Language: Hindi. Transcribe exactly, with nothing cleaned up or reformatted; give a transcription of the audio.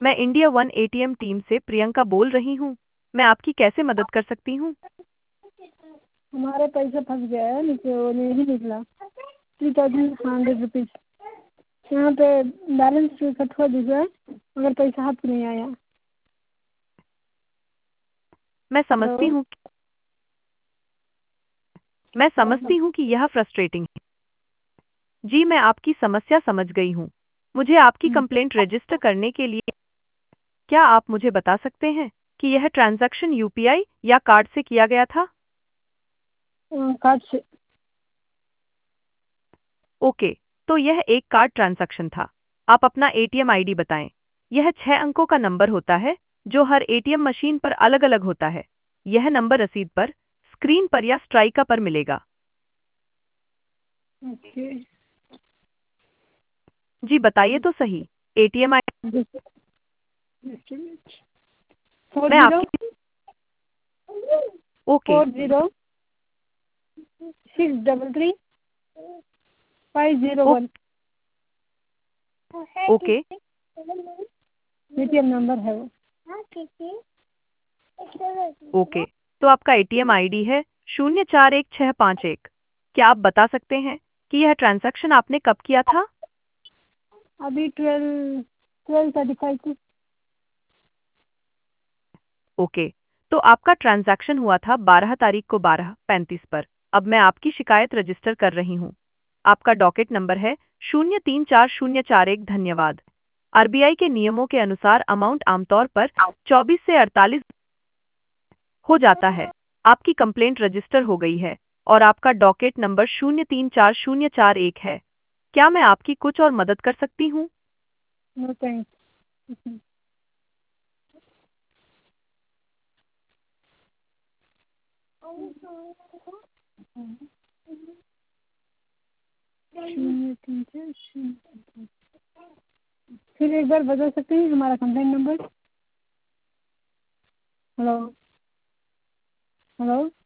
मैं इंडिया वन एटीएम टीम से प्रियंका बोल रही हूँ। मैं आपकी कैसे मदद कर सकती हूँ? हमारे पैसे फंस गए हैं, नीचे वो नहीं निकला। थ्री थाउजेंड हंड्रेड रुपीज़ यहाँ पे बैलेंस कट हुआ दिख रहा है, मगर पैसा हाथ में नहीं आया। मैं समझती हेलो। हूँ मैं समझती हूँ कि यह फ्रस्ट्रेटिंग है। जी, मैं आपकी समस्या समझ गई हूँ। मुझे आपकी कंप्लेंट रजिस्टर करने के लिए क्या आप मुझे बता सकते हैं कि यह ट्रांजैक्शन यूपीआई या कार्ड से किया गया था? कार्ड से। ओके, तो यह एक कार्ड ट्रांजैक्शन था। आप अपना एटीएम आईडी बताएं। यह छह अंकों का नंबर होता है जो हर एटीएम मशीन पर अलग-अलग होता है। यह नंबर रसीद पर, स्क्रीन पर या स्ट्राइका पर मिलेगा। ओके। जी बताइए तो सही। एटीएम आई फोर मैं जीरो आपकी okay four zero six double three five zero O, one okay ATM number है वो। ओके तो आपका एटीएम आईडी है शून्य चार एक छह पाँच एक। क्या आप बता सकते हैं कि यह ट्रांजैक्शन आपने कब किया था? अभी ट्वेल्व ट्वेल्व थर्टी फाइव की। ओके, तो आपका ट्रांजैक्शन हुआ था बारह तारीख को बारह पैंतीस पर। अब मैं आपकी शिकायत रजिस्टर कर रही हूँ। आपका डॉकेट नंबर है शून्य तीन चार शून्य चार एक। धन्यवाद। आरबीआई के नियमों के अनुसार अमाउंट आमतौर पर चौबीस से अड़तालीस हो जाता है। आपकी कंप्लेंट रजिस्टर हो गई है और आपका डॉकेट नंबर शून्य तीन चार शून्य चार एक है। क्या मैं आपकी कुछ और मदद कर सकती हूँ? No thanks. शून्य तीन चार शून्य। फिर एक बार बता सकते हैं हमारा कंप्लेंट नंबर? हेलो। हेलो।